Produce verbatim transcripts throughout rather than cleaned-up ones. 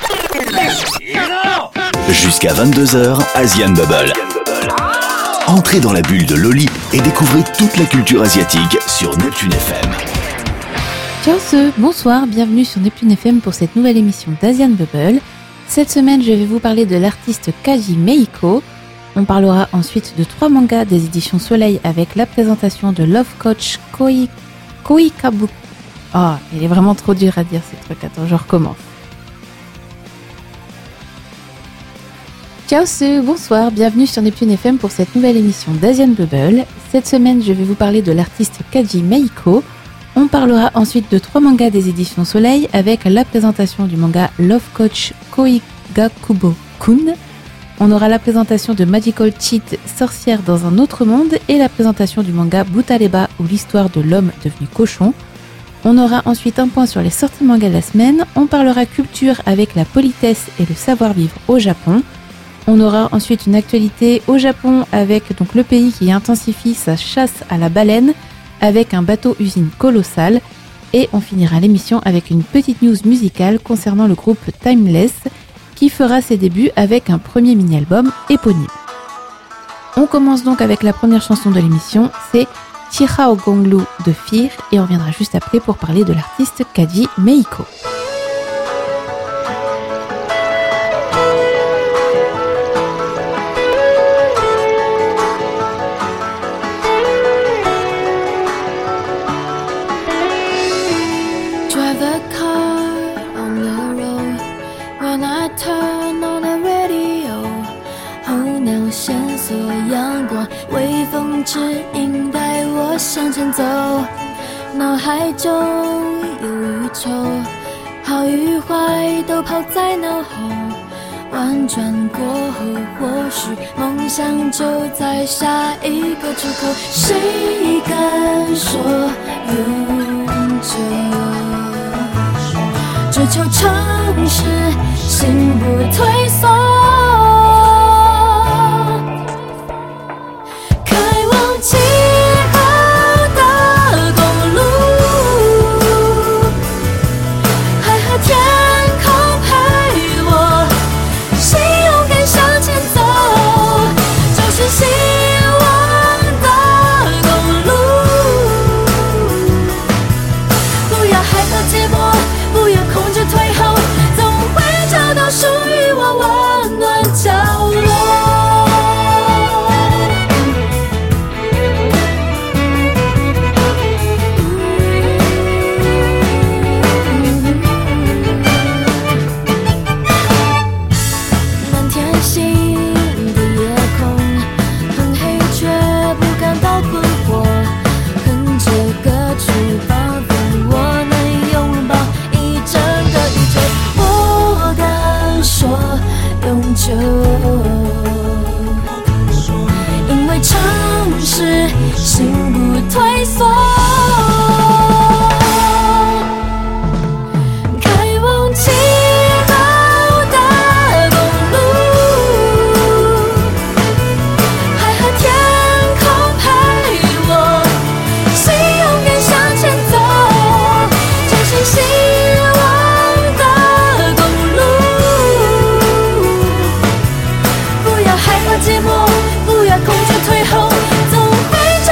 Jusqu'à vingt-deux heures, Asian Bubble. Entrez dans la bulle de Loli et découvrez toute la culture asiatique sur Neptune F M. Ciao ceux, bonsoir, bienvenue sur Neptune F M pour cette nouvelle émission d'Asian Bubble. Cette semaine, je vais vous parler de l'artiste Kaji Meiko. On parlera ensuite de trois mangas des éditions Soleil avec la présentation de Love Coach Koi, Koi Kabuki. Oh, il est vraiment trop dur à dire ces trucs, attends, je recommence. Ciao ceux, bonsoir, bienvenue sur Neptune F M pour cette nouvelle émission d'Asian Bubble. Cette semaine, je vais vous parler de l'artiste Kaji Meiko. On parlera ensuite de trois mangas des éditions Soleil avec la présentation du manga Love Coach Koigakubo-kun. On aura la présentation de Magical Cheat, sorcière dans un autre monde, et la présentation du manga Butareba ou l'histoire de l'homme devenu cochon. On aura ensuite un point sur les sorties manga de la semaine. On parlera culture avec la politesse et le savoir-vivre au Japon. On aura ensuite une actualité au Japon avec donc le pays qui intensifie sa chasse à la baleine avec un bateau-usine colossal. Et on finira l'émission avec une petite news musicale concernant le groupe Timeless qui fera ses débuts avec un premier mini-album éponyme. On commence donc avec la première chanson de l'émission, c'est Chihao Gonglu de Fear, et on reviendra juste après pour parler de l'artiste Kaji Meiko. 指引带我向前走，脑海中有忧愁，好与坏都抛在脑后，婉转过后，或许梦想就在下一个出口，谁敢说永久？追求诚实，心不退缩。起好的公路，海和天空陪我，谁勇敢向前走，就是希望的公路。不要害怕寂寞，不要恐惧退后，总会找到属于我温暖角落。因为诚实，心不退缩。开往起好的公路，海和天空陪我，谁勇敢向前走，就是希望的公路。不要害怕寂寞，不要恐惧退后，总会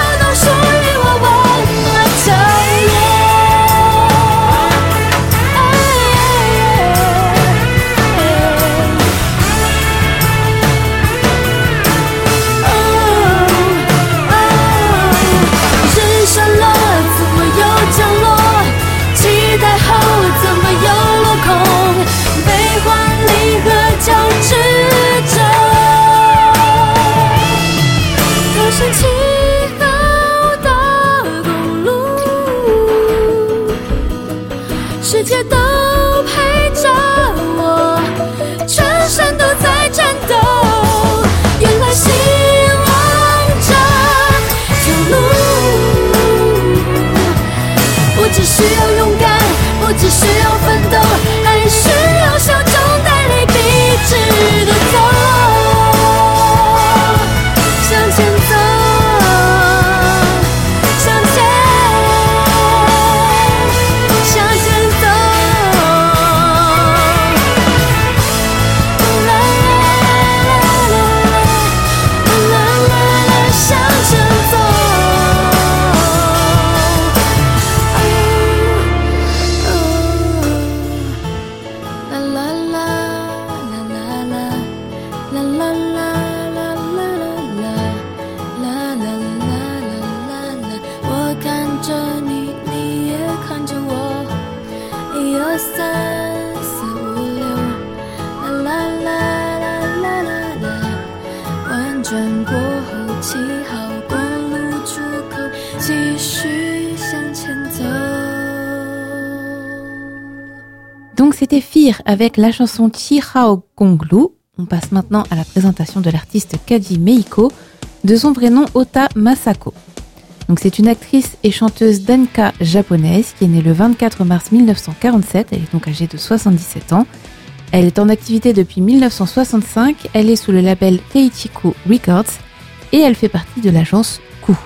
Donc c'était Fear avec la chanson Chihao Gonglu. On passe maintenant à la présentation de l'artiste Kaji Meiko, de son vrai nom Ota Masako. Donc c'est une actrice et chanteuse danka japonaise qui est née le vingt-quatre mars mille neuf cent quarante-sept, elle est donc âgée de soixante-dix-sept ans. Elle est en activité depuis mille neuf cent soixante-cinq, elle est sous le label Teichiku Records et elle fait partie de l'agence Q.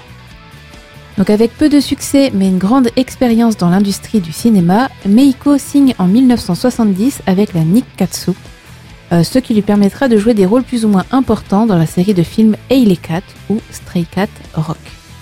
Donc avec peu de succès mais une grande expérience dans l'industrie du cinéma, Meiko signe en mille neuf cent soixante-dix avec la Nikkatsu, euh, ce qui lui permettra de jouer des rôles plus ou moins importants dans la série de films Eile Cat ou Stray Cat Rock.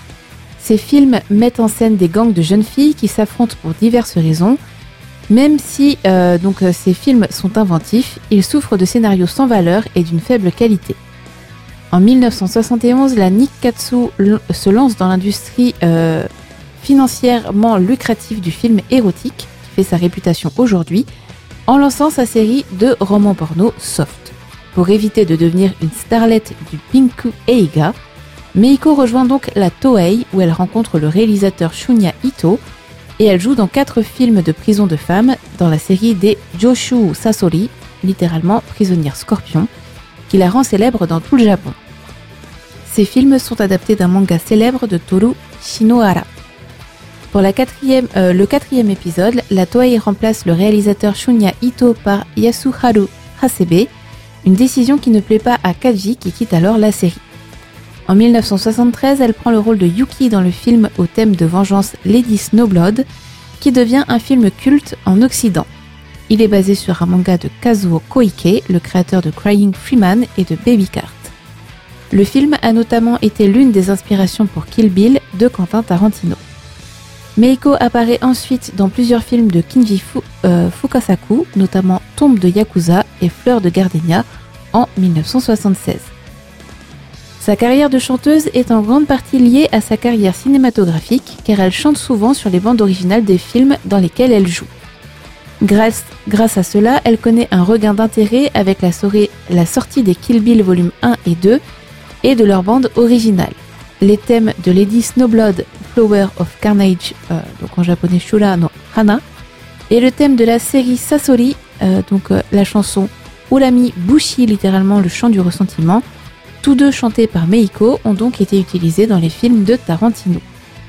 Ces films mettent en scène des gangs de jeunes filles qui s'affrontent pour diverses raisons. Même si euh, donc, ces films sont inventifs, ils souffrent de scénarios sans valeur et d'une faible qualité. En mille neuf cent soixante et onze, la Nikkatsu se lance dans l'industrie euh, financièrement lucrative du film érotique, qui fait sa réputation aujourd'hui, en lançant sa série de romans porno soft. Pour éviter de devenir une starlette du Pinku Eiga, Meiko rejoint donc la Toei, où elle rencontre le réalisateur Shunya Ito, et elle joue dans quatre films de prison de femmes dans la série des Joshu Sasori, littéralement prisonnière scorpion, qui la rend célèbre dans tout le Japon. Ces films sont adaptés d'un manga célèbre de Toru Shinohara. Pour la quatrième, euh, le quatrième épisode, la Toei remplace le réalisateur Shunya Ito par Yasuharu Hasebe, une décision qui ne plaît pas à Kaji qui quitte alors la série. En mille neuf cent soixante-treize, elle prend le rôle de Yuki dans le film au thème de vengeance Lady Snowblood, qui devient un film culte en Occident. Il est basé sur un manga de Kazuo Koike, le créateur de Crying Freeman et de Baby Cart. Le film a notamment été l'une des inspirations pour Kill Bill de Quentin Tarantino. Meiko apparaît ensuite dans plusieurs films de Kinji Fu, euh, Fukasaku, notamment Tombe de Yakuza et Fleur de Gardenia en mille neuf cent soixante-seize. Sa carrière de chanteuse est en grande partie liée à sa carrière cinématographique, car elle chante souvent sur les bandes originales des films dans lesquels elle joue. Grâce, grâce à cela, elle connaît un regain d'intérêt avec la, soirée, la sortie des Kill Bill volume un et deux et de leur bande originale. Les thèmes de Lady Snowblood, Flower of Carnage, euh, donc en japonais Shura no Hana, et le thème de la série Sasori, euh, donc euh, la chanson Urami Bushi, littéralement le chant du ressentiment, tous deux chantés par Meiko, ont donc été utilisés dans les films de Tarantino.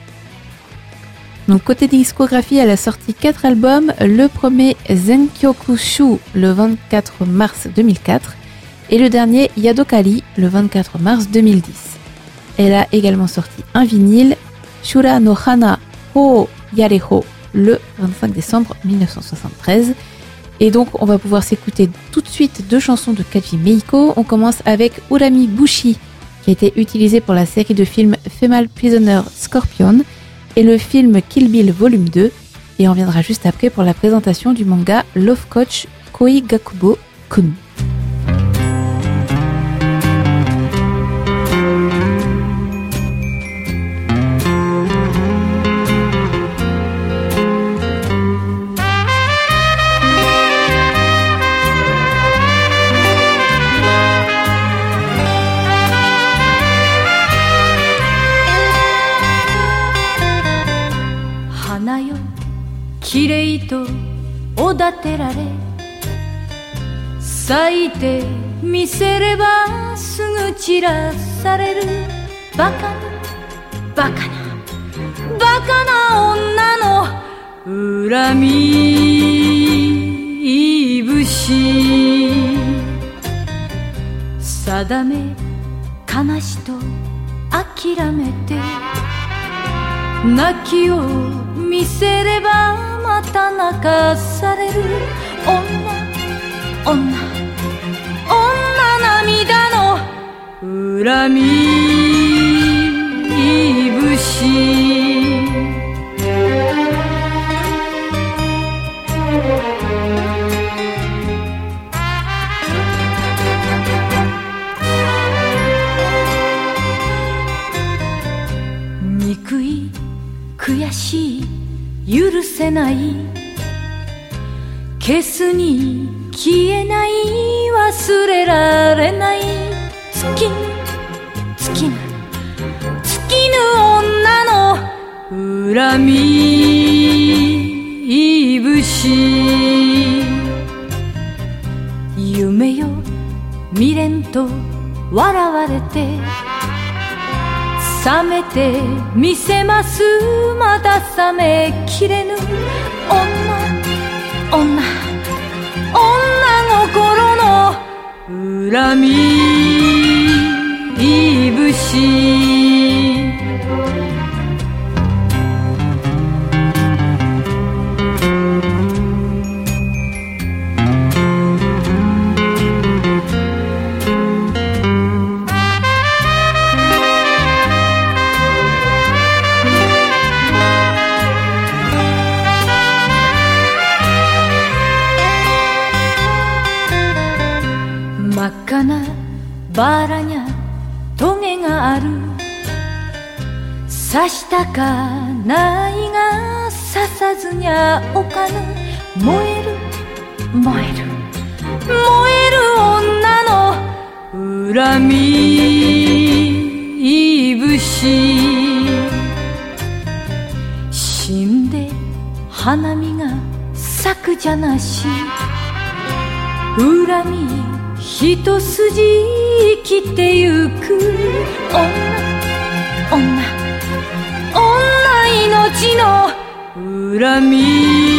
Donc côté discographie, elle a sorti quatre albums, le premier Zenkyoku Shu le vingt-quatre mars deux mille quatre et le dernier Yadokari le vingt-quatre mars deux mille dix. Elle a également sorti un vinyle, Shura no Hana Ho Yareho, le vingt-cinq décembre mille neuf cent soixante-treize. Et donc on va pouvoir s'écouter tout de suite deux chansons de Kaji Meiko. On commence avec Urami Bushi, qui a été utilisé pour la série de films Female Prisoner Scorpion et le film Kill Bill volume deux, et on viendra juste après pour la présentation du manga Love Coach Koi Gakubo Kun. きれいとおだてられ咲いてみせればすぐ散らされるバカなバカなバカな女の恨み節定め悲しと諦めて泣きを見せればまた泣かされる女女女涙の恨み節せない消すに消えない忘れられない尽きぬ尽きぬ尽きぬ女の恨みいぶし夢よ未練と笑われて冷めてみせますまだ冷めきれぬ女女女心の恨みいぶしバラにゃトゲがある刺したかないが刺さずにゃおかぬ燃える燃える燃える女の恨みいぶし死んで花見が咲くじゃなし恨み一筋生きてゆく女女女命の恨み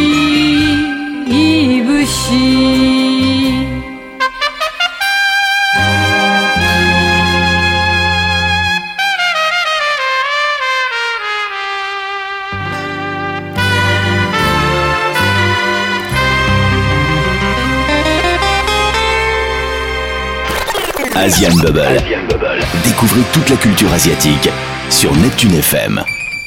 いぶし Asian Bubble. Asian Bubble. Découvrez toute la culture asiatique sur Neptune F M.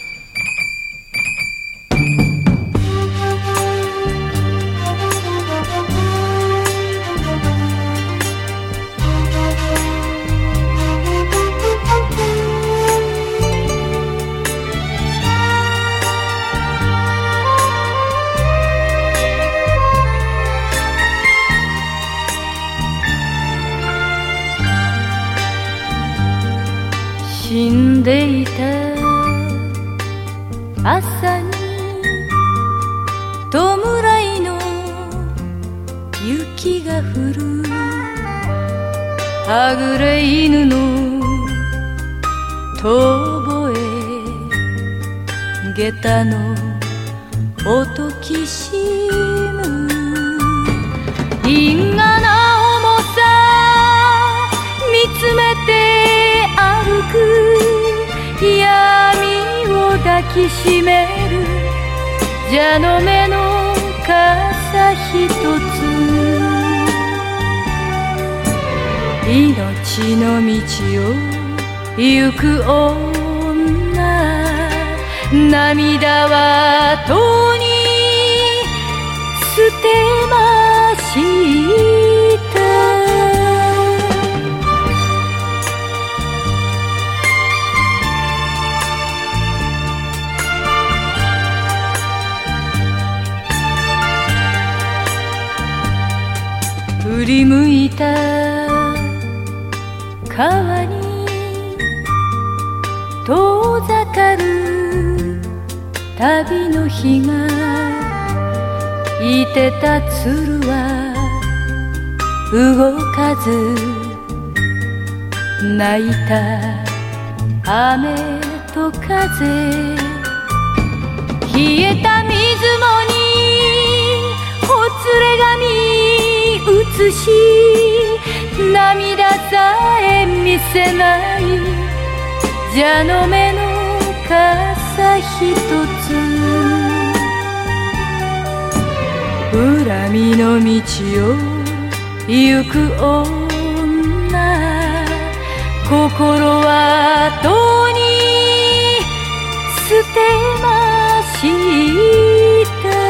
死んでいた朝に弔いの雪が降るはぐれ犬の遠吠え下駄の音きしむ因果な重さ見つめて歩く闇を抱きしめる蛇の目の傘ひとつ命の道を行く女涙はとに捨てました振り向いた川に遠ざかる旅の日がいてた鶴は動かず泣いた雨と風冷えた水面にほつれ髪映し涙さえ見せない蛇の目の傘ひとつ恨みの道を行く女心はとに捨てました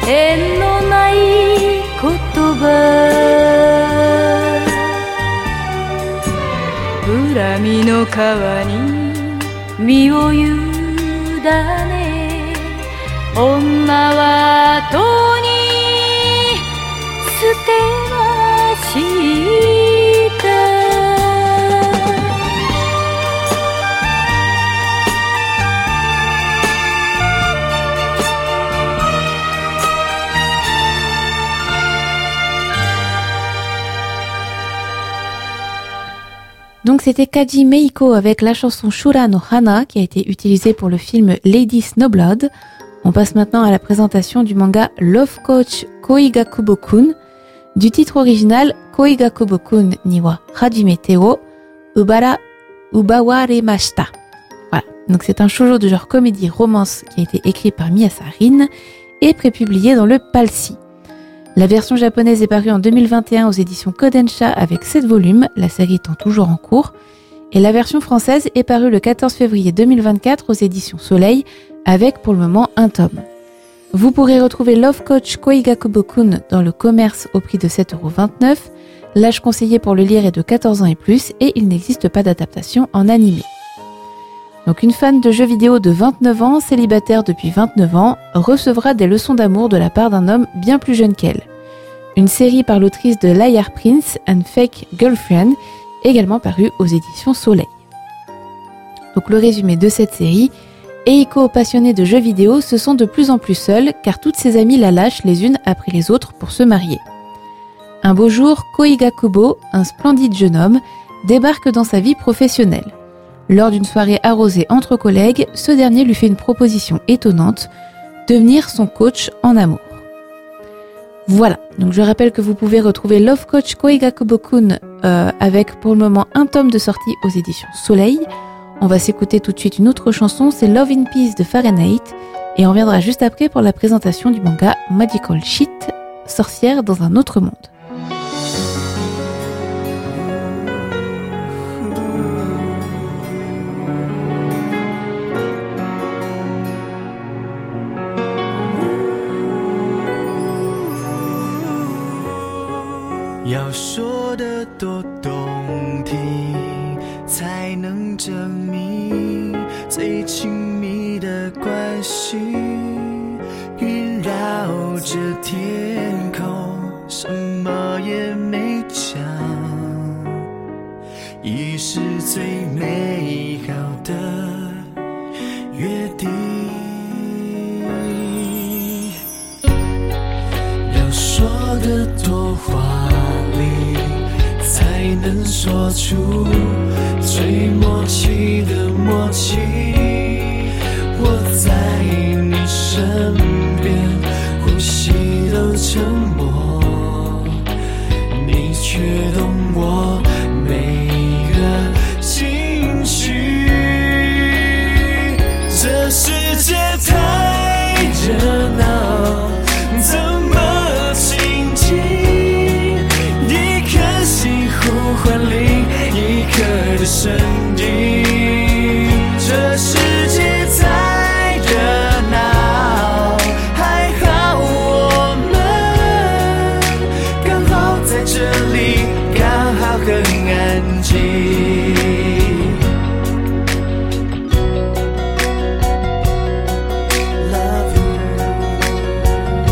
縁のない言葉恨みの川に身を委ね女は後に捨てました Donc c'était Kaji Meiko avec la chanson Shura no Hana qui a été utilisée pour le film Lady Snowblood. On passe maintenant à la présentation du manga Love Coach Koigakubo-kun, du titre original Koigakubo-kun ni wa Hajimete wo Ubara Ubawaremashita. Voilà, donc c'est un shoujo de genre comédie romance qui a été écrit par Miyasa Rin et prépublié dans le Palsi. La version japonaise est parue en deux mille vingt et un aux éditions Kodensha avec sept volumes, la série étant toujours en cours. Et la version française est parue le quatorze février deux mille vingt-quatre aux éditions Soleil avec pour le moment un tome. Vous pourrez retrouver Love Coach Koigakubo-kun dans le commerce au prix de sept euros vingt-neuf. L'âge conseillé pour le lire est de quatorze ans et plus et il n'existe pas d'adaptation en animé. Donc une fan de jeux vidéo de vingt-neuf ans, célibataire depuis vingt-neuf ans, recevra des leçons d'amour de la part d'un homme bien plus jeune qu'elle. Une série par l'autrice de Liar Prince and Fake Girlfriend, également parue aux éditions Soleil. Donc le résumé de cette série, Eiko, passionnée de jeux vidéo, se sent de plus en plus seule car toutes ses amies la lâchent les unes après les autres pour se marier. Un beau jour, Koigakubo, un splendide jeune homme, débarque dans sa vie professionnelle. Lors d'une soirée arrosée entre collègues, ce dernier lui fait une proposition étonnante, devenir son coach en amour. Voilà, donc je rappelle que vous pouvez retrouver Love Coach Koigakubo-kun euh, avec pour le moment un tome de sortie aux éditions Soleil. On va s'écouter tout de suite une autre chanson, c'est Love in Peace de Fahrenheit, et on reviendra juste après pour la présentation du manga Magical Shit, sorcière dans un autre monde. 要说的多动听，才能证明最亲密的关系。云绕着天空，什么也没讲，已是最美好的约定。要说的多华丽，才能说出最默契的默契。我在你身边，呼吸都沉默，你却懂我每个情绪。这世界太热闹，怎么亲近？一颗心呼唤另一颗的声音。这世界再热闹，还好我们刚好在这里，刚好很安静。Love you.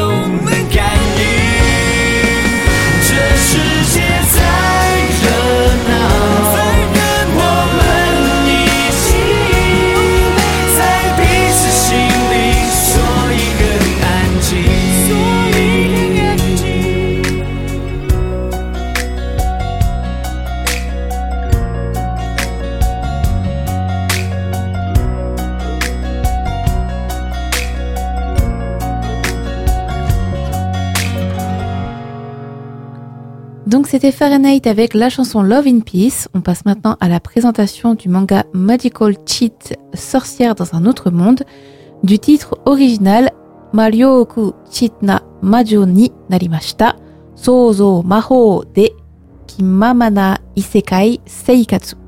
能感应。这世界再热闹，我们一起在彼此心里说一个安静，说一个安静。 Donc c'était Fahrenheit avec la chanson Love in Peace. On passe maintenant à la présentation du manga Magical Cheat Sorcière dans un autre monde, du titre original Maryoku Chitna Majo ni Narimashita Souzou Mahou de Kimamana Isekai Seikatsu.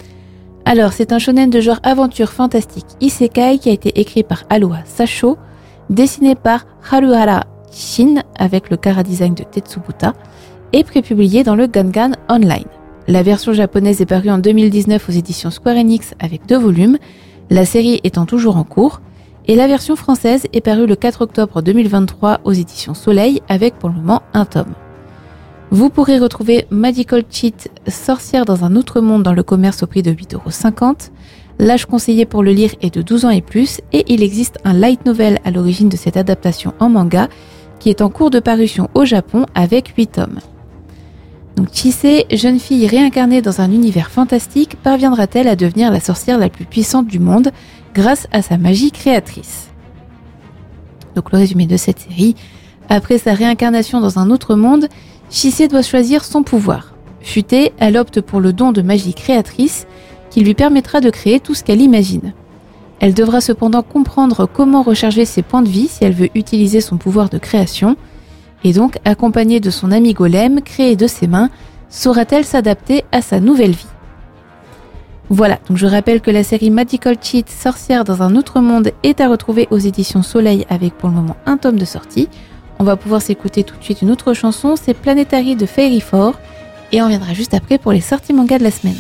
Alors c'est un shonen de genre aventure fantastique Isekai qui a été écrit par Aloha Sacho, dessiné par Haruhara Shin avec le chara-design de Tetsubuta, et prépublié dans le Gangan Online. La version japonaise est parue en deux mille dix-neuf aux éditions Square Enix avec deux volumes, la série étant toujours en cours, et la version française est parue le quatre octobre deux mille vingt-trois aux éditions Soleil avec pour le moment un tome. Vous pourrez retrouver Magical Cheat Sorcière dans un autre monde dans le commerce au prix de huit euros cinquante. L'âge conseillé pour le lire est de douze ans et plus, et il existe un light novel à l'origine de cette adaptation en manga qui est en cours de parution au Japon avec huit tomes. Donc Chise, jeune fille réincarnée dans un univers fantastique, parviendra-t-elle à devenir la sorcière la plus puissante du monde grâce à sa magie créatrice? Donc le résumé de cette série: après sa réincarnation dans un autre monde, Chise doit choisir son pouvoir. Futée, elle opte pour le don de magie créatrice qui lui permettra de créer tout ce qu'elle imagine. Elle devra cependant comprendre comment recharger ses points de vie si elle veut utiliser son pouvoir de création. Et donc, accompagnée de son ami golem, créé de ses mains, saura-t-elle s'adapter à sa nouvelle vie? Voilà, donc je rappelle que la série Magical Cheat Sorcière dans un autre monde est à retrouver aux éditions Soleil avec pour le moment un tome de sortie. On va pouvoir s'écouter tout de suite une autre chanson, c'est Planetary de Fairy Four, et on viendra juste après pour les sorties manga de la semaine.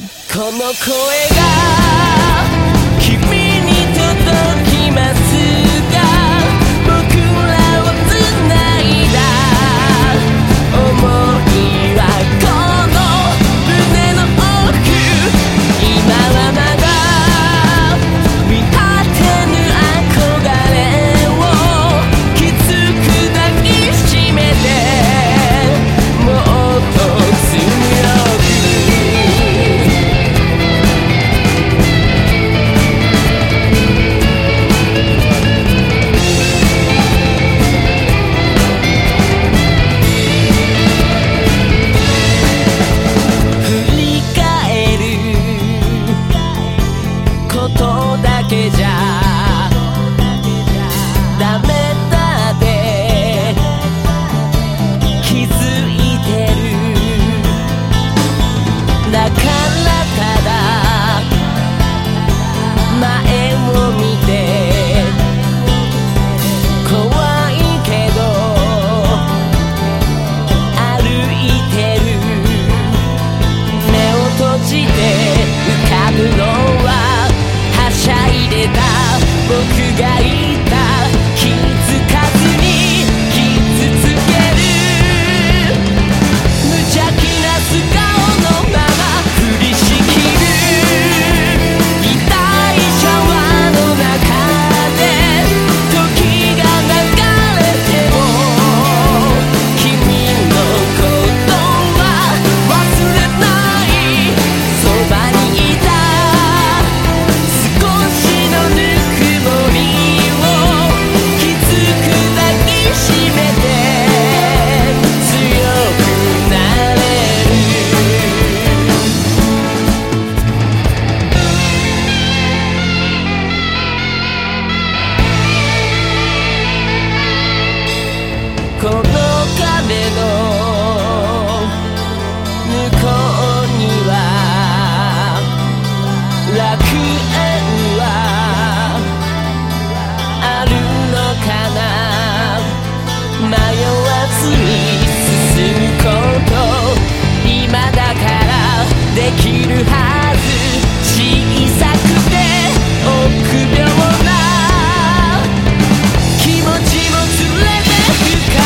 Quimo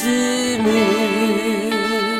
字幕。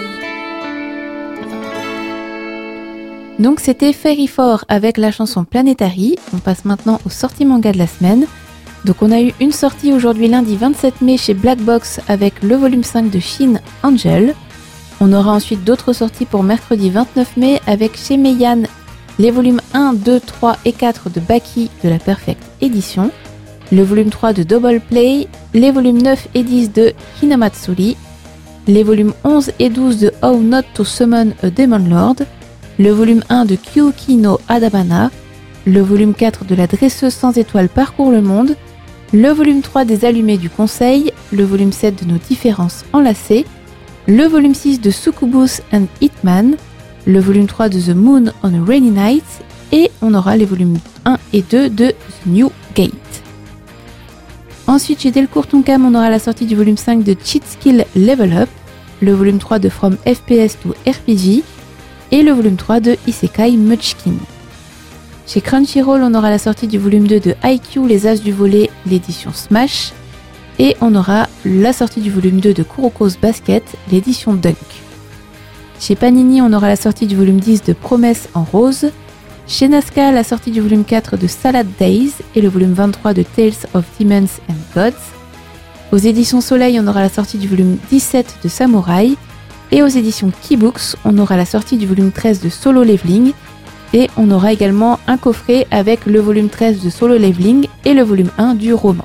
Donc c'était Fairy Four avec la chanson Planetary. On passe maintenant aux sorties manga de la semaine. Donc on a eu une sortie aujourd'hui lundi vingt-sept mai chez Black Box avec le volume cinq de Shin Angel. On aura ensuite d'autres sorties pour mercredi vingt-neuf mai avec chez Meian les volumes un, deux, trois et quatre de Baki de la Perfect Edition, le volume trois de Double Play, les volumes neuf et dix de Hinamatsuri, les volumes onze et douze de How Not to Summon a Demon Lord, le volume un de Kyuki no Adabana, le volume quatre de La Dresseuse sans étoiles parcourt le monde, le volume trois des Allumés du Conseil, le volume sept de Nos différences enlacées, le volume six de Succubus and Hitman, le volume trois de The Moon on a Rainy Night, et on aura les volumes un et deux de The New Gate. Ensuite, chez Delcourt Tonkam, on aura la sortie du volume cinq de Cheat Skill Level Up, le volume trois de From F P S to R P G, et le volume trois de Isekai Munchkin. Chez Crunchyroll, on aura la sortie du volume deux de I Q Les As du Volet, l'édition Smash, et on aura la sortie du volume deux de Kuroko's Basket, l'édition Dunk. Chez Panini, on aura la sortie du volume dix de Promesse en rose, chez Nazca, la sortie du volume quatre de Salad Days et le volume vingt-trois de Tales of Demons and Gods. Aux éditions Soleil, on aura la sortie du volume dix-sept de Samurai, et aux éditions Keybooks, on aura la sortie du volume treize de Solo Leveling, et on aura également un coffret avec le volume treize de Solo Leveling et le volume un du roman.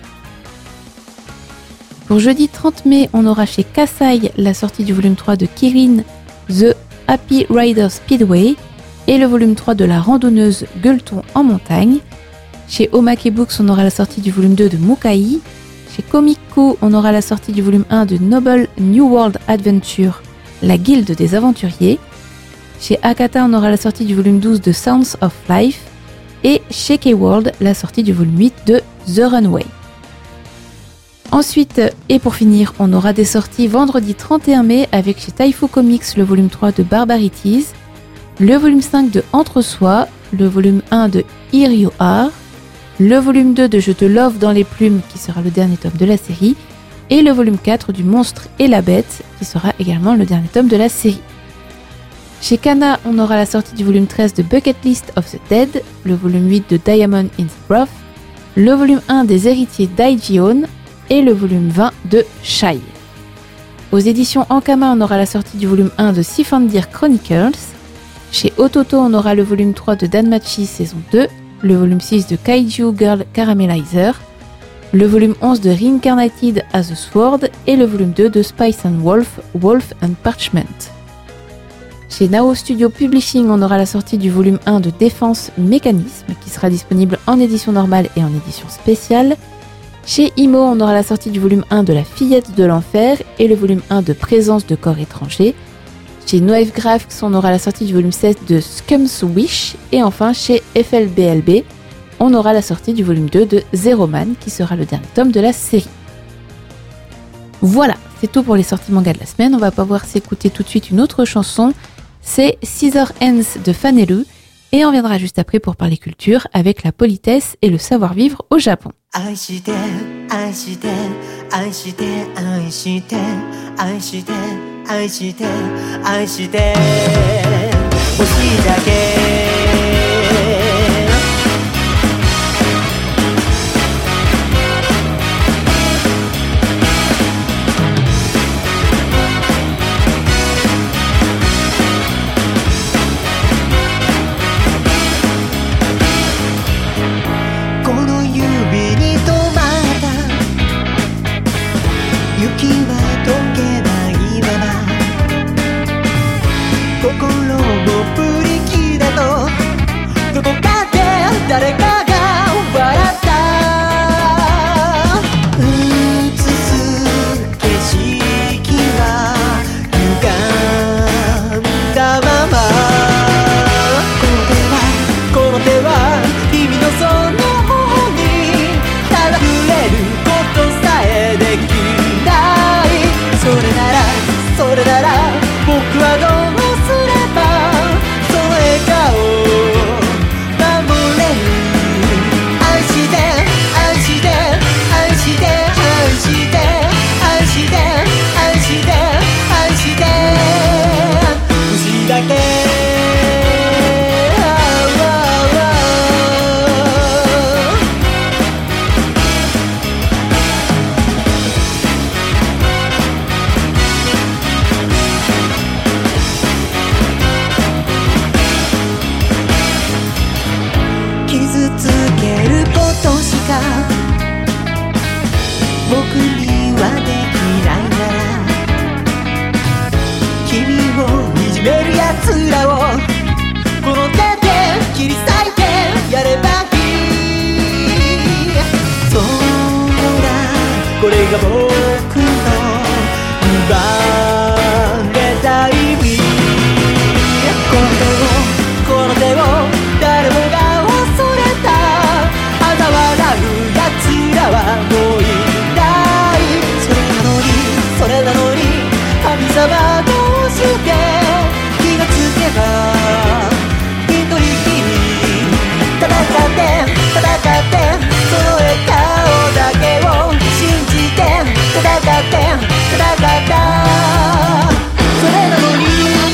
Pour jeudi trente mai, on aura chez Kasai la sortie du volume trois de Kirin, The Happy Rider Speedway, et le volume trois de La Randonneuse Gueuleton en montagne. Chez Omake Books, on aura la sortie du volume deux de Mukai. Chez Comic-Co, on aura la sortie du volume un de Noble New World Adventure, La Guilde des Aventuriers. Chez Akata, on aura la sortie du volume douze de Sounds of Life. Et chez K-World, la sortie du volume huit de The Runway. Ensuite, et pour finir, on aura des sorties vendredi trente et un mai avec chez Taifu Comics le volume trois de Barbarities, le volume cinq de Entre-soi, le volume un de Here You Are, le volume deux de Je te love dans les plumes qui sera le dernier tome de la série, et le volume quatre du Monstre et la Bête qui sera également le dernier tome de la série. Chez Kana, on aura la sortie du volume treize de Bucket List of the Dead, le volume huit de Diamond in the Rough, le volume un des Héritiers d'Aijion et le volume vingt de Shai. Aux éditions Ankama, on aura la sortie du volume un de Sifandir Chronicles. Chez Ototo, on aura le volume trois de Danmachi saison deux, le volume six de Kaiju Girl Caramelizer, le volume onze de Reincarnated as a Sword et le volume deux de Spice and Wolf, Wolf and Parchment. Chez Nao Studio Publishing, on aura la sortie du volume un de Défense Mécanisme qui sera disponible en édition normale et en édition spéciale. Chez Imo, on aura la sortie du volume un de La Fillette de l'Enfer et le volume un de Présence de corps étrangers. Chez Noël Graphics, on aura la sortie du volume sept de Scum's Wish. Et enfin, chez F L B L B, on aura la sortie du volume deux de Zero Man qui sera le dernier tome de la série. Voilà, c'est tout pour les sorties manga de la semaine. On va pouvoir s'écouter tout de suite une autre chanson. C'est Scissor Hands de Fanelu. Et on viendra juste après pour parler culture avec la politesse et le savoir-vivre au Japon. 愛して愛して愛して愛して愛して愛して愛して欲しいだけ雪は溶けないまま心もプリキだとどこかで誰かが笑った映す景色は歪んだままこの手はこの手は君のその頬にただ触れることさえできるそれならそれなら僕はどうすればその笑顔を守れる愛して愛して愛して愛して愛して愛してが僕の奪われた意味この手をこの手を誰もが恐れた嘲笑う奴らはもういないそれなのにそれなのに神様どうして気がつけば一人きり戦って戦ってその笑顔だけを信じて戦って戦ったそれなのに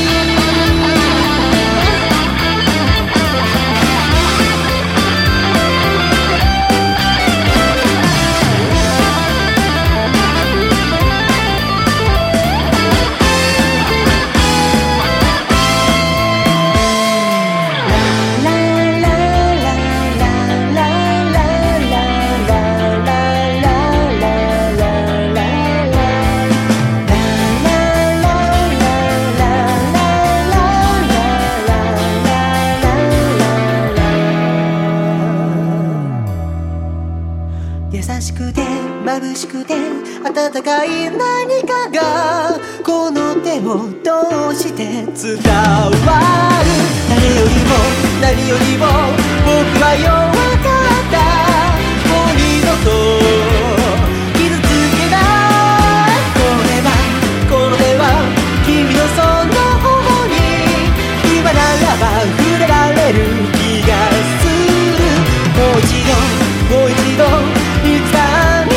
眩しくて温かい何かがこの手を通して伝わる誰よりも何よりも僕は弱かったもう二度と傷つけないこれはこの手は君のその頬に今ならば触れられる気がするもう一度もう一度いつか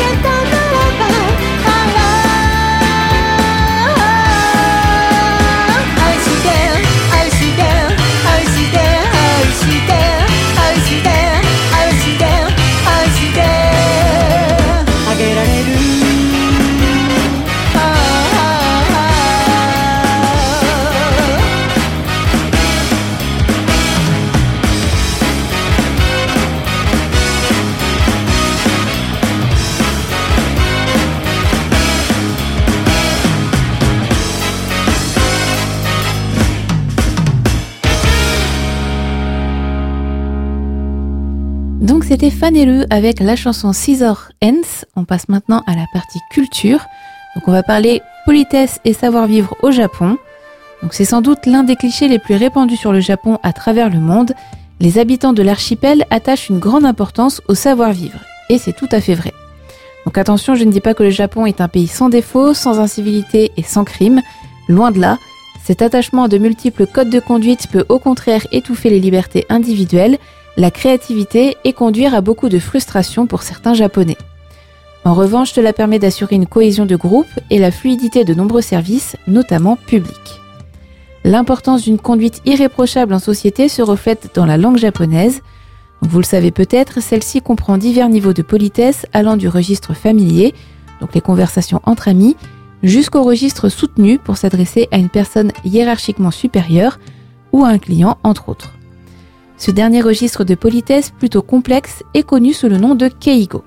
Donc c'était Fanelu avec la chanson Scissor Hands. On passe maintenant à la partie culture. Donc on va parler politesse et savoir-vivre au Japon. Donc c'est sans doute l'un des clichés les plus répandus sur le Japon à travers le monde. Les habitants de l'archipel attachent une grande importance au savoir-vivre. Et c'est tout à fait vrai. Donc attention, je ne dis pas que le Japon est un pays sans défaut, sans incivilité et sans crime. Loin de là. Cet attachement à de multiples codes de conduite peut au contraire étouffer les libertés individuelles, la créativité et conduire à beaucoup de frustration pour certains Japonais. En revanche, cela permet d'assurer une cohésion de groupe et la fluidité de nombreux services, notamment publics. L'importance d'une conduite irréprochable en société se reflète dans la langue japonaise. Donc vous le savez peut-être, celle-ci comprend divers niveaux de politesse allant du registre familier, donc les conversations entre amis, jusqu'au registre soutenu pour s'adresser à une personne hiérarchiquement supérieure ou à un client, entre autres. Ce dernier registre de politesse plutôt complexe est connu sous le nom de keigo.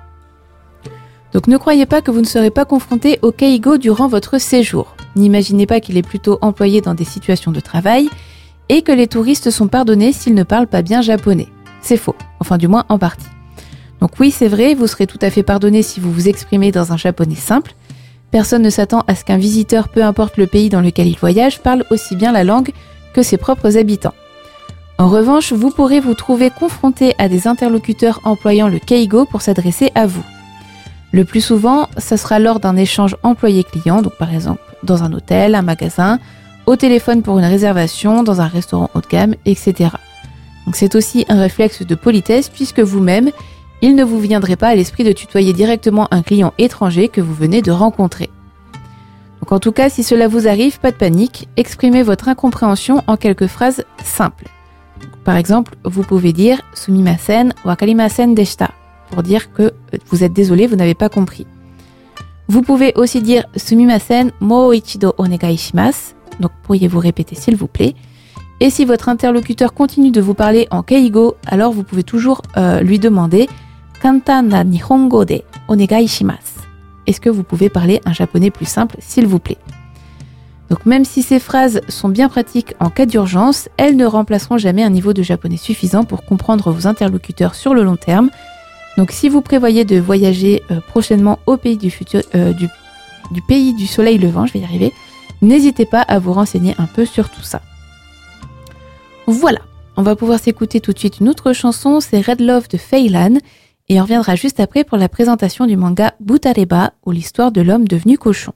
Donc ne croyez pas que vous ne serez pas confronté au keigo durant votre séjour. N'imaginez pas qu'il est plutôt employé dans des situations de travail et que les touristes sont pardonnés s'ils ne parlent pas bien japonais. C'est faux, enfin du moins en partie. Donc oui, c'est vrai, vous serez tout à fait pardonné si vous vous exprimez dans un japonais simple. Personne ne s'attend à ce qu'un visiteur, peu importe le pays dans lequel il voyage, parle aussi bien la langue que ses propres habitants. En revanche, vous pourrez vous trouver confronté à des interlocuteurs employant le keigo pour s'adresser à vous. Le plus souvent, ce sera lors d'un échange employé-client, donc par exemple dans un hôtel, un magasin, au téléphone pour une réservation, dans un restaurant haut de gamme, et cetera. Donc c'est aussi un réflexe de politesse puisque vous-même, il ne vous viendrait pas à l'esprit de tutoyer directement un client étranger que vous venez de rencontrer. Donc en tout cas, si cela vous arrive, pas de panique, exprimez votre incompréhension en quelques phrases simples. Par exemple, vous pouvez dire « Sumimasen wakarimasen deshita » pour dire que vous êtes désolé, vous n'avez pas compris. Vous pouvez aussi dire « Sumimasen mou ichido onegai shimasu » donc pourriez-vous répéter s'il vous plaît. Et si votre interlocuteur continue de vous parler en keigo, alors vous pouvez toujours euh, lui demander « Kantan na nihongo de onegai shimasu » Est-ce que vous pouvez parler un japonais plus simple s'il vous plaît? Donc même si ces phrases sont bien pratiques en cas d'urgence, elles ne remplaceront jamais un niveau de japonais suffisant pour comprendre vos interlocuteurs sur le long terme. Donc si vous prévoyez de voyager euh, prochainement au pays du, futur, euh, du, du pays du soleil levant, je vais y arriver, n'hésitez pas à vous renseigner un peu sur tout ça. Voilà, on va pouvoir s'écouter tout de suite une autre chanson, c'est Red Love de Feilan, et on reviendra juste après pour la présentation du manga Butareba, ou l'histoire de l'homme devenu cochon.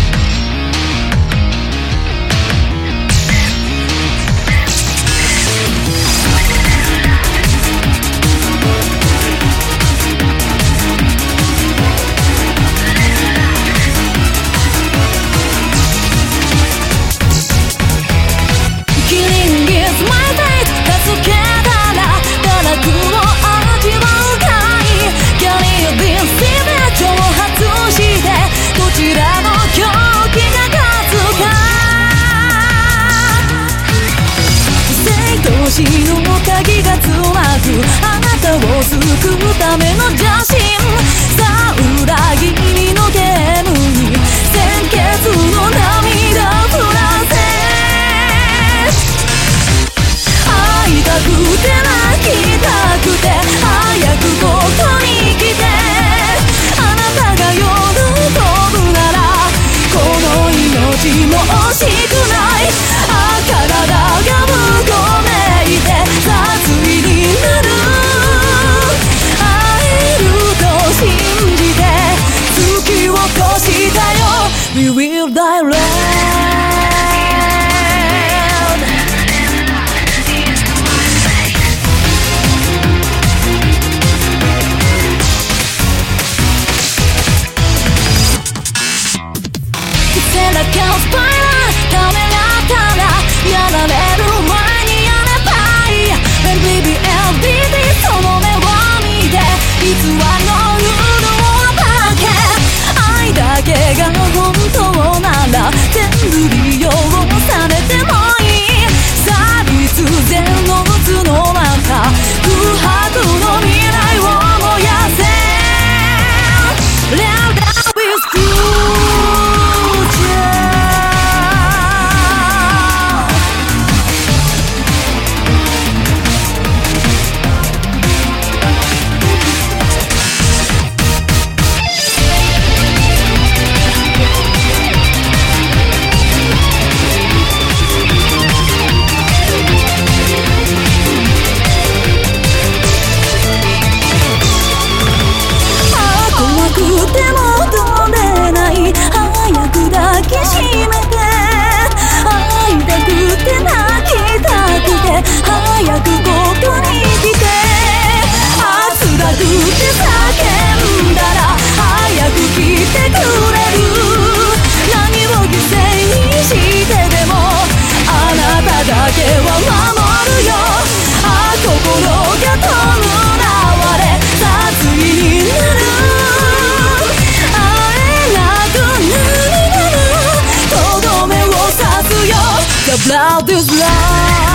死の鍵がつなぐあなたを救うための邪神さあ裏切りのゲームに鮮血の涙降らせ会いたくて泣きたくて早くここに来てあなたが喜ぶならこの命も惜しくないあ体が無効ねさあついになる会えると信じて月を越したよ We will die red背中をスパイラーためらったらやられる前にやればBaby エルディーディー その目を見て偽りのルールを暴け愛だけが本当なら全部利用されてもいいさあ必然の渦の中空白の未来を燃やせ Let that be school早くここに来て熱らくて叫んだら早く来てくれる何を犠牲にしてでもあなただけは守るよあ心が弔われさあついになる会えなくなるならとどめを刺すよ The blood is love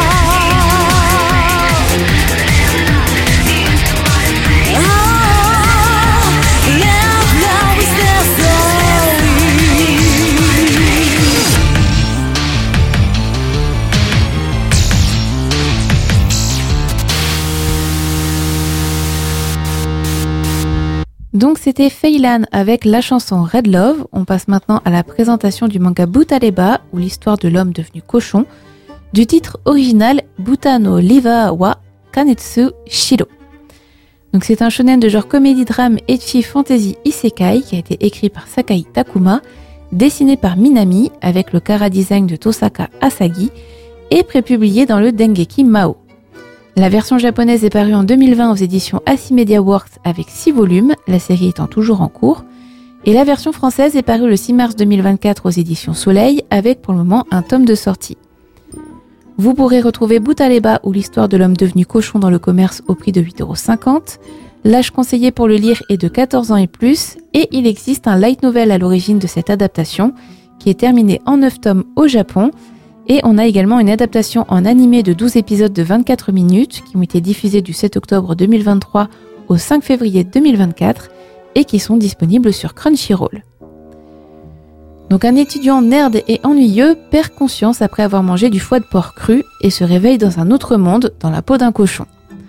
Donc c'était Feilan avec la chanson Red Love. On passe maintenant à la présentation du manga Butareba, ou l'histoire de l'homme devenu cochon, du titre original Buta no Liva wa Kanetsu Shiro. Donc c'est un shonen de genre comédie-drame ecchi fantasy isekai qui a été écrit par Sakai Takuma, dessiné par Minami avec le chara-design de Tosaka Asagi et prépublié dans le Dengeki Mao. La version japonaise est parue en deux mille vingt aux éditions Asimedia Works avec six volumes, la série étant toujours en cours, et la version française est parue le six mars deux mille vingt-quatre aux éditions Soleil avec pour le moment un tome de sortie. Vous pourrez retrouver Butareba ou l'histoire de l'homme devenu cochon dans le commerce au prix de huit euros cinquante. L'âge conseillé pour le lire est de quatorze ans et plus, et il existe un light novel à l'origine de cette adaptation qui est terminé en neuf tomes au Japon. Et on a également une adaptation en animé de douze épisodes de vingt-quatre minutes qui ont été diffusés du sept octobre deux mille vingt-trois au cinq février deux mille vingt-quatre et qui sont disponibles sur Crunchyroll. Donc un étudiant nerd et ennuyeux perd conscience après avoir mangé du foie de porc cru et se réveille dans un autre monde, dans la peau d'un cochon.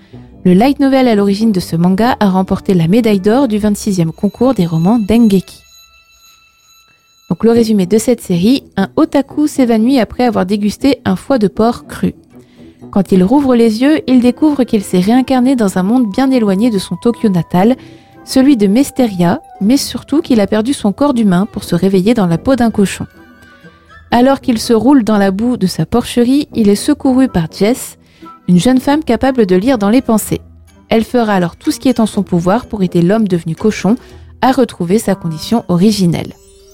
Le light novel à l'origine de ce manga a remporté la médaille d'or du vingt-sixième concours des romans Dengeki. Donc le résumé de cette série, un otaku s'évanouit après avoir dégusté un foie de porc cru. Quand il rouvre les yeux, il découvre qu'il s'est réincarné dans un monde bien éloigné de son Tokyo natal, celui de Mesteria, mais surtout qu'il a perdu son corps d'humain pour se réveiller dans la peau d'un cochon. Alors qu'il se roule dans la boue de sa porcherie, il est secouru par Jess, une jeune femme capable de lire dans les pensées. Elle fera alors tout ce qui est en son pouvoir pour aider l'homme devenu cochon à retrouver sa condition originelle.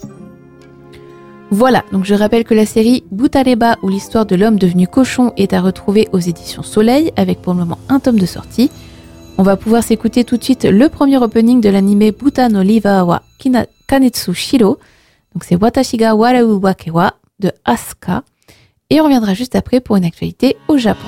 Voilà, donc je rappelle que la série Butareba ou l'histoire de l'homme devenu cochon est à retrouver aux éditions Soleil avec pour le moment un tome de sortie. On va pouvoir s'écouter tout de suite le premier opening de l'anime Buta no Liva wa Kina- Kanetsu Shiro. Donc c'est Watashi ga Warau Wake wa de Asuka. Et on reviendra juste après pour une actualité au Japon.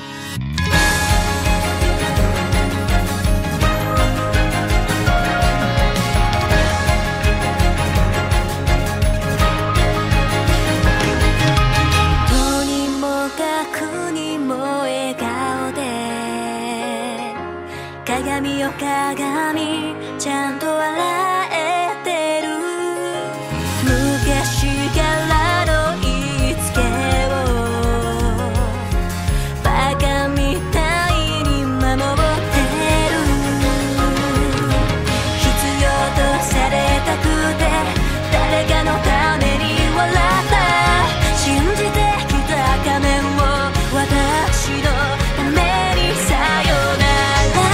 鏡よ鏡ちゃんと笑えてる昔からの言いつけをバカみたいに守ってる必要とされたくて誰かのために笑った信じてきた仮面を私のためにさよなら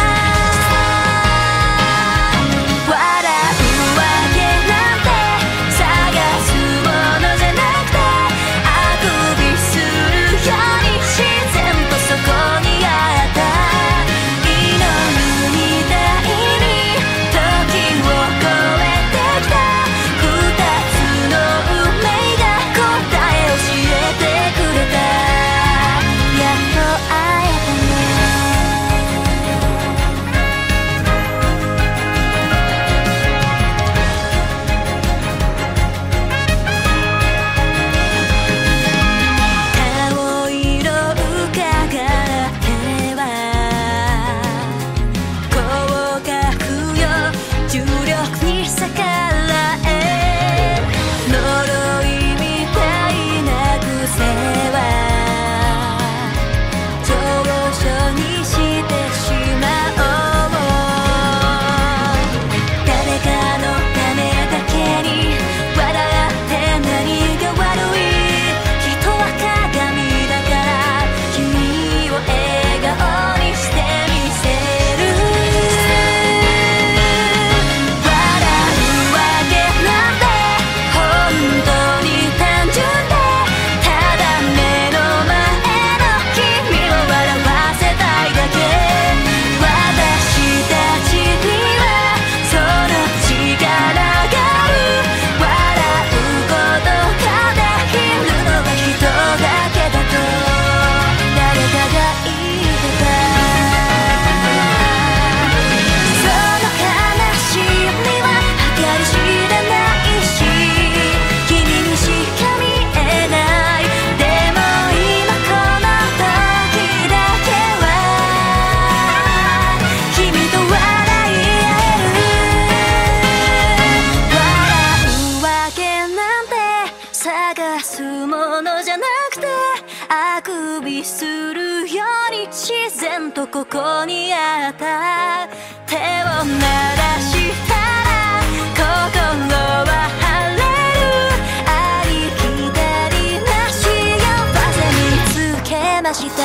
ここにあった手を鳴らしたら心は晴れるありきたりな幸せ見つけました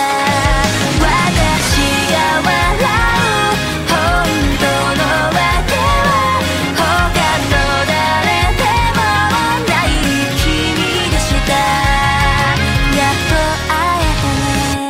私が笑う本当の訳は他の誰でもない君でしたやっと会えたね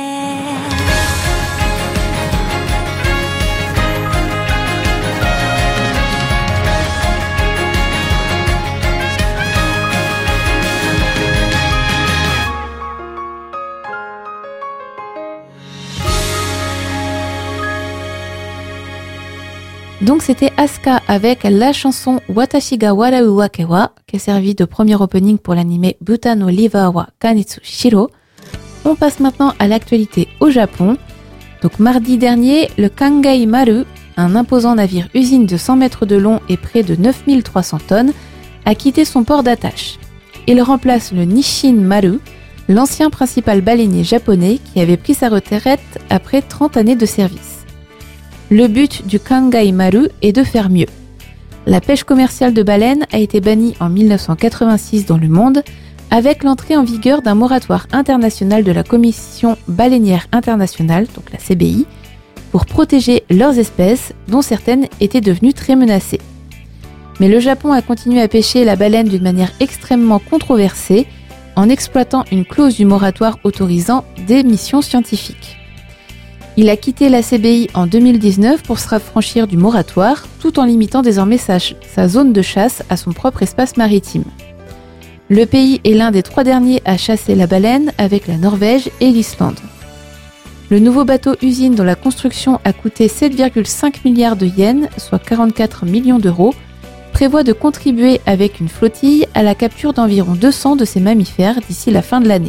Donc c'était Asuka avec la chanson Watashi ga Warau Wake wa qui a servi de premier opening pour l'anime Buta no Liva wa Kanetsu Shiro. On passe maintenant à l'actualité au Japon. Donc mardi dernier, le Kangai Maru, un imposant navire usine de cent mètres de long et près de neuf mille trois cents tonnes, a quitté son port d'attache. Il remplace le Nisshin Maru, l'ancien principal baleinier japonais qui avait pris sa retraite après trente années de service. Le but du Kangai Maru est de faire mieux. La pêche commerciale de baleines a été bannie en dix-neuf cent quatre-vingt-six dans le monde avec l'entrée en vigueur d'un moratoire international de la Commission baleinière internationale, donc la C B I, pour protéger leurs espèces dont certaines étaient devenues très menacées. Mais le Japon a continué à pêcher la baleine d'une manière extrêmement controversée en exploitant une clause du moratoire autorisant des missions scientifiques. Il a quitté la C B I en deux mille dix-neuf pour se raffranchir du moratoire, tout en limitant désormais sa, sa zone de chasse à son propre espace maritime. Le pays est l'un des trois derniers à chasser la baleine avec la Norvège et l'Islande. Le nouveau bateau-usine dont la construction a coûté sept virgule cinq milliards de yens, soit quarante-quatre millions d'euros, prévoit de contribuer avec une flottille à la capture d'environ deux cents de ces mammifères d'ici la fin de l'année.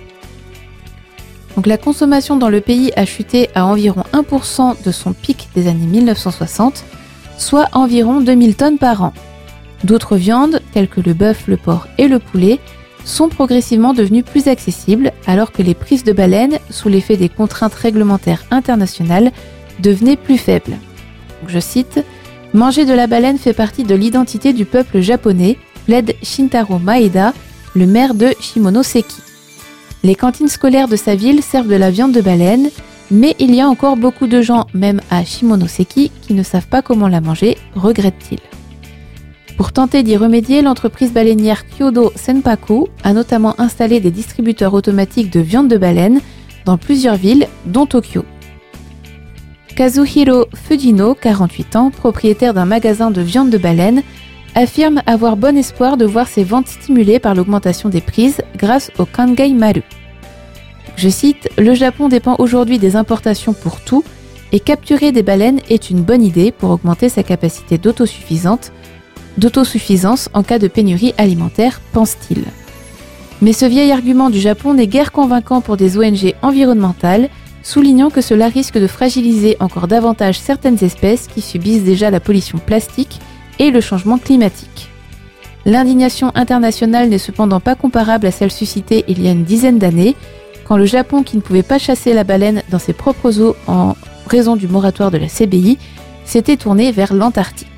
Donc la consommation dans le pays a chuté à environ un pour cent de son pic des années dix-neuf cent soixante, soit environ deux mille tonnes par an. D'autres viandes, telles que le bœuf, le porc et le poulet, sont progressivement devenues plus accessibles alors que les prises de baleines, sous l'effet des contraintes réglementaires internationales, devenaient plus faibles. Donc je cite « Manger de la baleine fait partie de l'identité du peuple japonais », plaide Shintaro Maeda, le maire de Shimonoseki. Les cantines scolaires de sa ville servent de la viande de baleine, mais il y a encore beaucoup de gens, même à Shimonoseki, qui ne savent pas comment la manger, regrette-t-il. Pour tenter d'y remédier, l'entreprise baleinière Kyodo Senpaku a notamment installé des distributeurs automatiques de viande de baleine dans plusieurs villes, dont Tokyo. Kazuhiro Fujino, quarante-huit ans, propriétaire d'un magasin de viande de baleine, affirme avoir bon espoir de voir ses ventes stimulées par l'augmentation des prises grâce au Kangai Maru. Je cite « Le Japon dépend aujourd'hui des importations pour tout et capturer des baleines est une bonne idée pour augmenter sa capacité d'autosuffisance, d'autosuffisance en cas de pénurie alimentaire, pense-t-il. » Mais ce vieil argument du Japon n'est guère convaincant pour des O N G environnementales, soulignant que cela risque de fragiliser encore davantage certaines espèces qui subissent déjà la pollution plastique et le changement climatique. L'indignation internationale n'est cependant pas comparable à celle suscitée il y a une dizaine d'années, quand le Japon, qui ne pouvait pas chasser la baleine dans ses propres eaux en raison du moratoire de la C B I, s'était tourné vers l'Antarctique.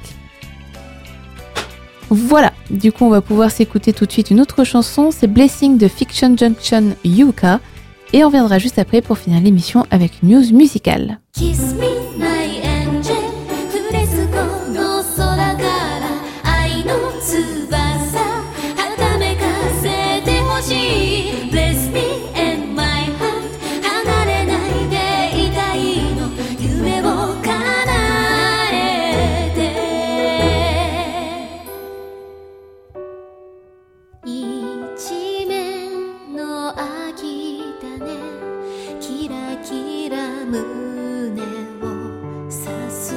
Voilà, du coup on va pouvoir s'écouter tout de suite une autre chanson, c'est Blessing de Fiction Junction Yuka, et on reviendra juste après pour finir l'émission avec une news musicale. Kiss me, my angel. 触れすこの空から愛の翼はためかせてほしい Bless me and my heart 離れないでいたいの夢を叶えて一面の秋だねキラキラ胸を刺す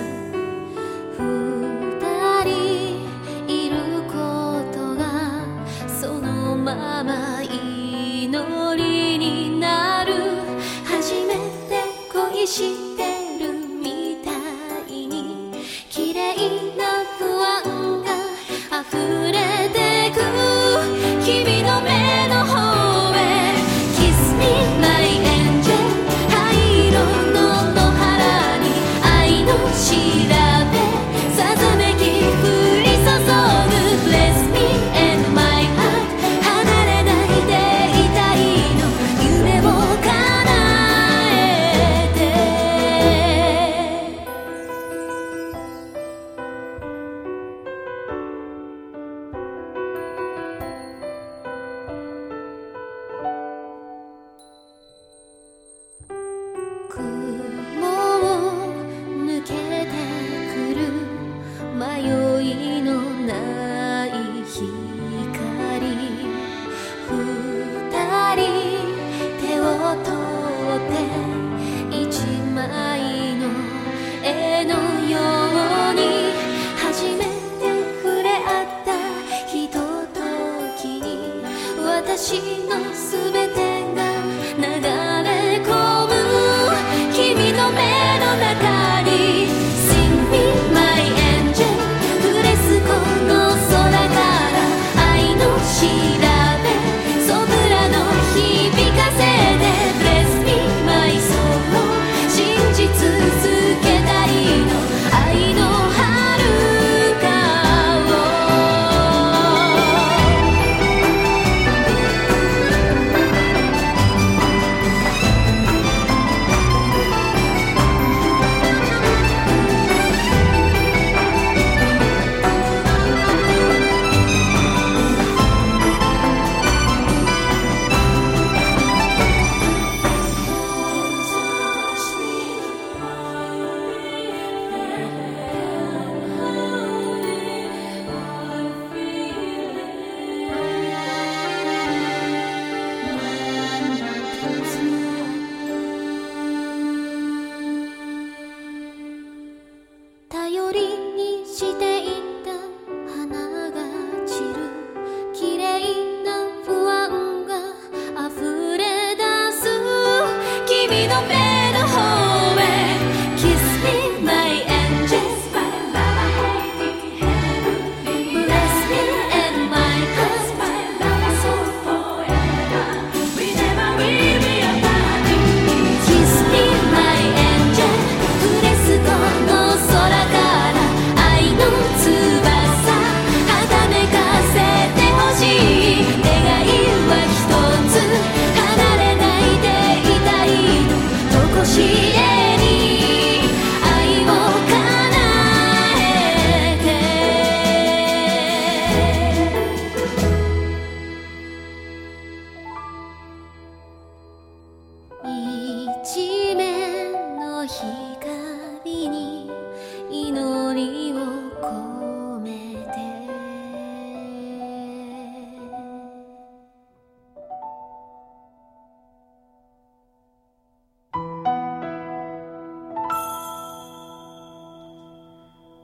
二人いることがそのまま祈りになる初めて恋してるみたいに綺麗な不安が溢れてく君の目の方へ Kiss me my angel 灰色の野原に愛の調べさざめき降り注ぐ Bless me and my heart 離れないでいたいの夢を叶えて雲を抜けてくる迷いのない光二人手を取って一枚の絵のように初めて触れ合ったひとときに私のすべてが流れ込む君の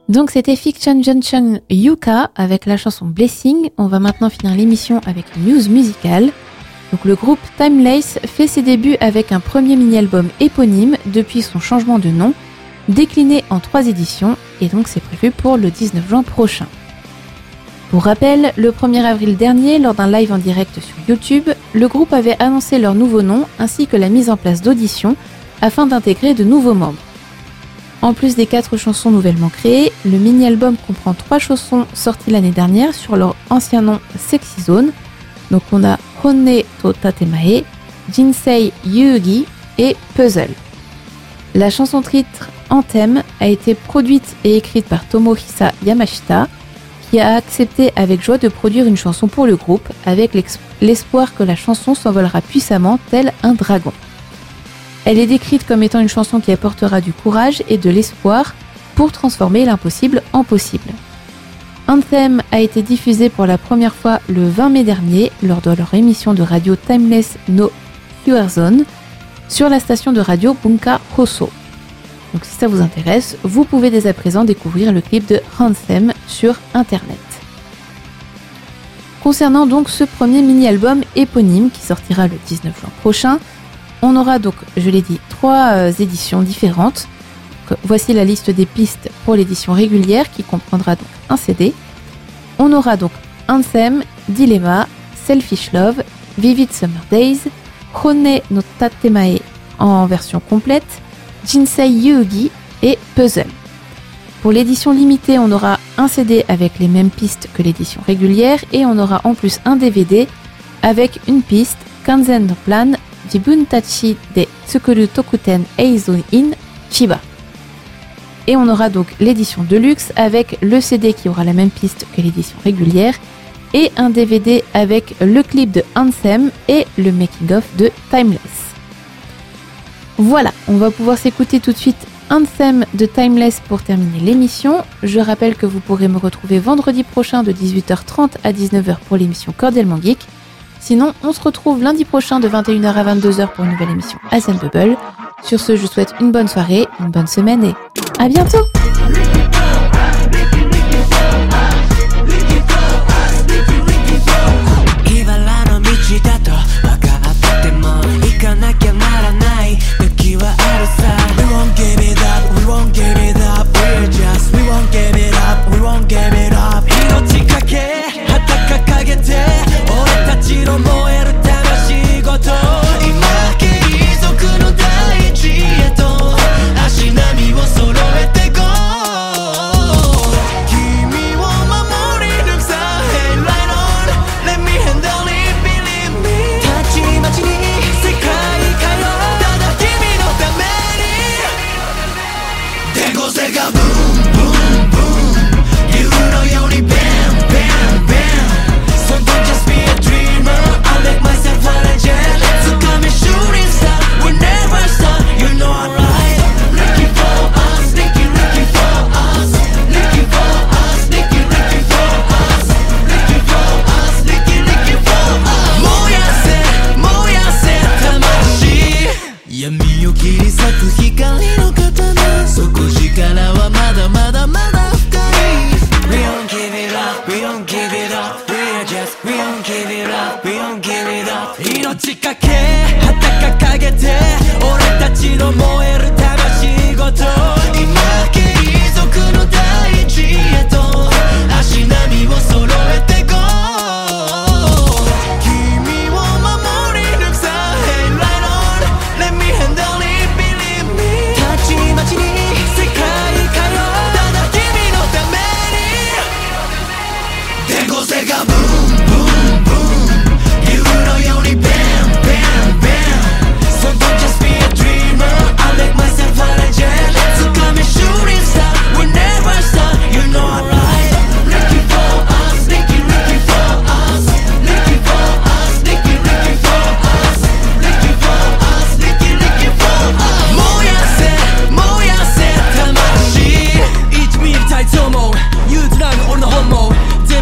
Donc c'était Fiction Junction Yuka avec la chanson Blessing. On va maintenant finir l'émission avec une news musicale. Donc le groupe Timeless fait ses débuts avec un premier mini-album éponyme depuis son changement de nom, décliné en trois éditions, et donc c'est prévu pour le dix-neuf juin prochain. Pour rappel, le premier avril dernier, lors d'un live en direct sur YouTube, le groupe avait annoncé leur nouveau nom ainsi que la mise en place d'auditions afin d'intégrer de nouveaux membres. En plus des quatre chansons nouvellement créées, le mini-album comprend trois chansons sorties l'année dernière sur leur ancien nom Sexy Zone. Donc on a Honne to Tatemae, Jinsei Yuugi et Puzzle. La chanson titre Anthem a été produite et écrite par Tomohisa Yamashita, qui a accepté avec joie de produire une chanson pour le groupe, avec l'espoir que la chanson s'envolera puissamment tel un dragon. Elle est décrite comme étant une chanson qui apportera du courage et de l'espoir pour transformer l'impossible en possible. Anthem a été diffusé pour la première fois le vingt mai dernier lors de leur émission de radio Timeless no Zone sur la station de radio Bunka Hoso. Donc si ça vous intéresse, vous pouvez dès à présent découvrir le clip de Anthem sur internet. Concernant donc ce premier mini-album éponyme qui sortira le dix-neuf juin prochain, on aura donc, je l'ai dit, trois euh, éditions différentes. Donc, voici la liste des pistes pour l'édition régulière qui comprendra donc un C D. On aura donc Anthem, Dilemma, Selfish Love, Vivid Summer Days, Honne no Tatemae en version complète, Jinsei Yuugi et Puzzle. Pour l'édition limitée, on aura un C D avec les mêmes pistes que l'édition régulière et on aura en plus un D V D avec une piste Kanzen no Plan Jibun Tachi de Tsukuru Tokuten Eizou in Chiba. Et on aura donc l'édition Deluxe avec le C D qui aura la même piste que l'édition régulière et un D V D avec le clip de Anthem et le making-of de Timeless. Voilà, on va pouvoir s'écouter tout de suite Anthem de Timeless pour terminer l'émission. Je rappelle que vous pourrez me retrouver vendredi prochain de dix-huit heures trente à dix-neuf heures pour l'émission Cordialement Geek. Sinon, on se retrouve lundi prochain de vingt et une heures à vingt-deux heures pour une nouvelle émission Asian Bubble. Sur ce, je vous souhaite une bonne soirée, une bonne semaine et à bientôt!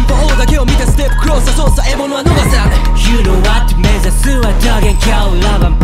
You know what? 目指すは多元キャララバン